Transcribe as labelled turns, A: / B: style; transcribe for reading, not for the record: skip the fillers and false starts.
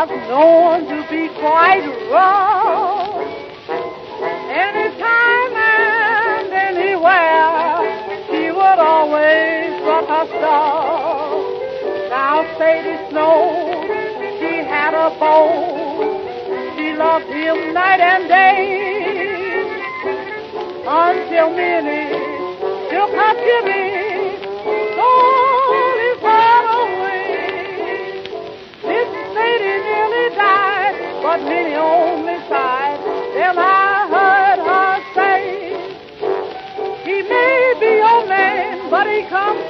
A: was known to be quite rough. Anytime and anywhere, she would always run her stuff. Now Sadie Snow, she had a beau. She loved him night and day. Until Minnie took her Jimmy, slowly far away. Miss Sadie nearly died, but Minnie only sighed. Then I heard her say, he may be your man, but he comes